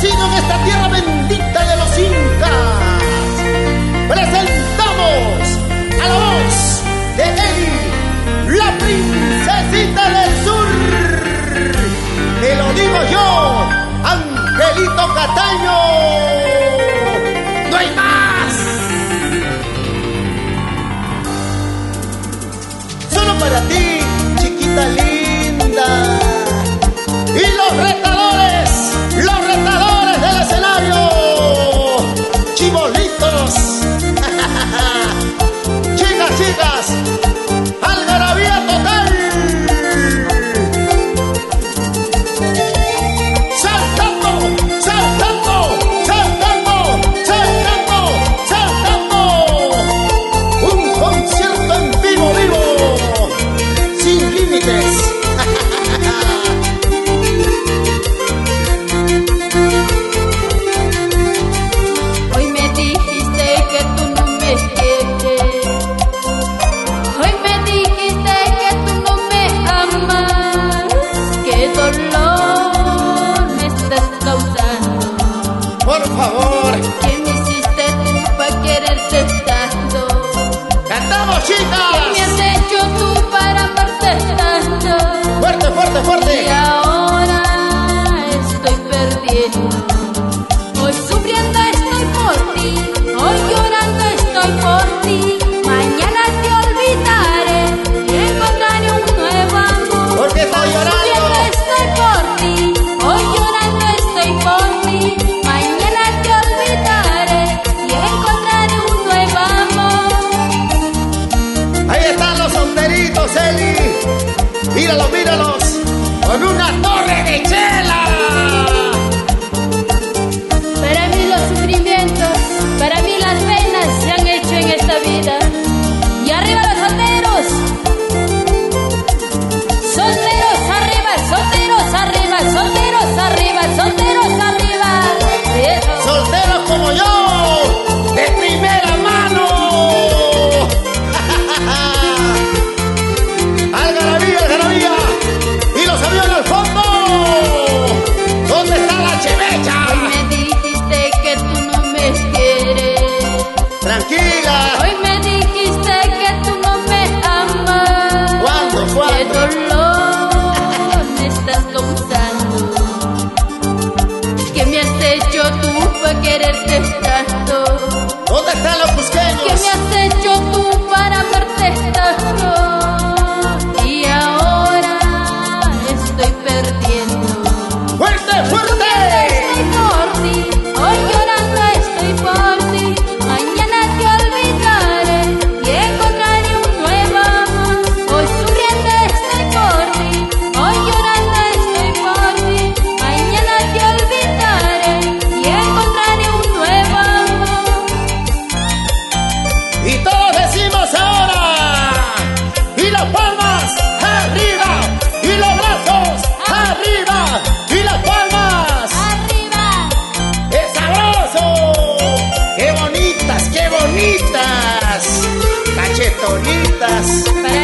nacido en esta tierra bendita de los incas. Presentamos a la voz de Eli, la princesita del sur. Te lo digo yo, Angelito Cataño. ¡No hay más! Solo para ti, chiquita linda. Y los retadores del escenario, chibolitos. Chicas, algarabía total. Un concierto en vivo, sin límites. Hoy me dijiste que tú no me quieres. Hoy me dijiste que tú no me amas. Qué dolor me estás causando. Por favor. ¿Qué me hiciste tú para quererte tanto? ¡Cantamos, chicas! ¿Qué me has hecho tú para amarte tanto? ¡Fuerte, fuerte, fuerte! Y ahora estoy perdiendo. Hoy sufriendo estoy por ti, hoy llorando estoy por ti. Mañana te olvidaré y encontraré un nuevo amor. ¿Por qué estás llorando? Hoy sufriendo estoy por ti, hoy llorando estoy por ti. Mañana te olvidaré y encontraré un nuevo amor. Ahí están los solteritos, Eli. Míralos, con una torre de chela. Para mí los sufrimientos, para mí las penas se han hecho en esta vida. Y arriba los solteros. Solteros arriba, solteros arriba, solteros arriba, solteros arriba. Eso. Solteros como yo, de primera mano. Algarabía. Y los aviones al fondo. ¿Dónde está la chevecha? Hoy me dijiste que tú no me quieres. Tranquila. Hoy me dijiste que tú no me amas. ¿Cuándo? Qué dolor me estás causando. ¿Qué me has hecho tú para quererte tanto? ¿Dónde están los cusqueños? ¿Qué me has hecho tú para amarte tanto? Y ahora estoy perdiendo. ¡Fuerte! Estoy por ti, hoy llorando estoy por ti. Mañana te olvidaré y encontraré un nuevo amor. Hoy sufriendo estoy por ti, hoy llorando estoy por ti. Mañana te olvidaré y encontraré un nuevo amor. Y todos decimos ahora. Y las palmas arriba. Y los brazos arriba. Y las palmas. ¡Arriba! ¡Es sabroso! ¡Qué bonitas! ¡Qué bonitas! ¡Cachetonitas! Para